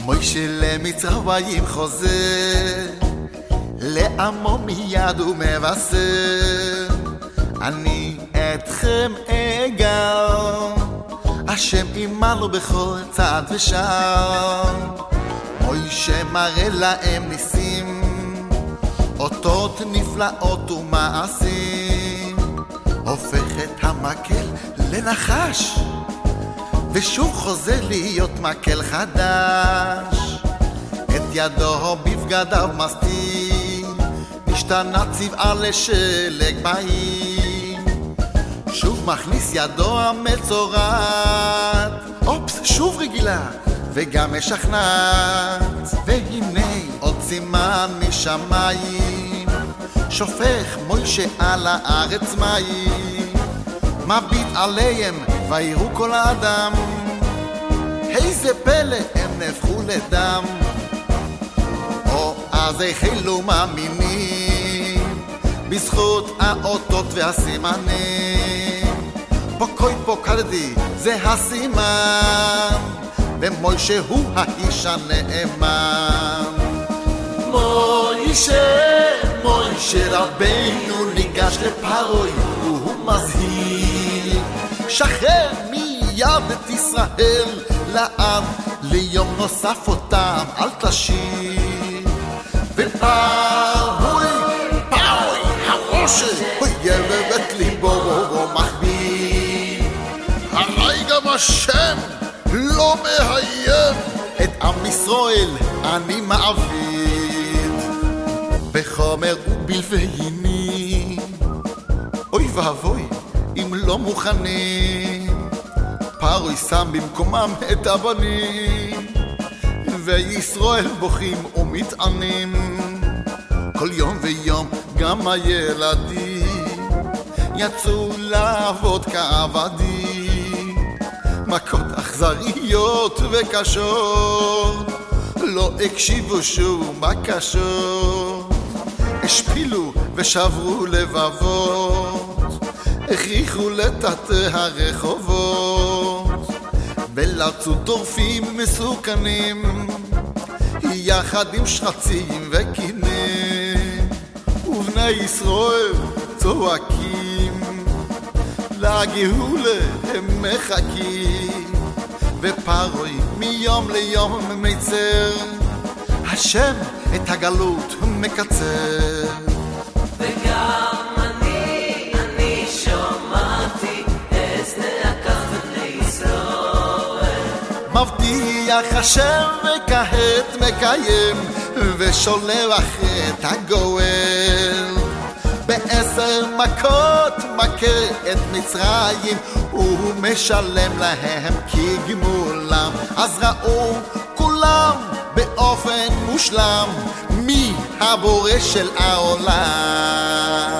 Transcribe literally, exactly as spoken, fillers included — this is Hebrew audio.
מוישה למצרים חוזר, לעמו מיד ומבשר, אני אתכם אגאל, השם עמנו בכל צעד ושעל. מוישה מראה להם ניסים, אותות נפלאות ומעשים, הופך את המקל לנחש, ושוב חוזר להיות מקל חדש. את ידו בבגדיו מסתיר, נשתנה צבעה לשלג בהיר, שוב מכניס ידו המצורעת, אופס, שוב רגילה וגם משכנעת. והנה עוד סימן משמיים, שופך מוישה על הארץ מים, מביט עליהם ויראו כל האדם, איזה פלא הם נהפכו לדם. או אז החלו מאמינים בזכות האותות והסימנים, פוקוי פוקדתי זה הסימן, ומוישה הוא האיש הנאמן. מוישה, מוישה רבנו ניגש לפרעה והוא מזהיר, שחרר מיד את ישראל לעד, ליום נוסף אותם אל תשאיר. ופרעה, פרעה הראש אויב את ליבו מחביא, עלי גם השם לא מאיים, את עם ישראל אני מעביד בחומר ובלביינים. אוי ואבוי אם לא מוכנים, פרעה שם במקומם את הבנים, וישראל בוכים ומתענים. כל יום ויום גם הילדים יצאו לעבוד כעבדים, מכות אכזריות וקשות, לא הקשיבו שום בקשות, השפילו ושברו לבבות, הכריחו לטאטא הרחובות, ולצו טורפים מסוכנים יחד עם שרצים וקינים, ובני ישראל צועקים לגאולה הם מחכים. ופרעה מיום ליום מצר, השם את הגלות מקצר. וגם אני, אני שמעתי אזנק בני ישראל, מבטיח השם וכעת מקיים, ושולח את הגואל. בעשר מכות מכה את מצרים, הוא משלם להם כגמולם. אז ראו כולם באופן מושלם מי הבורא של העולם.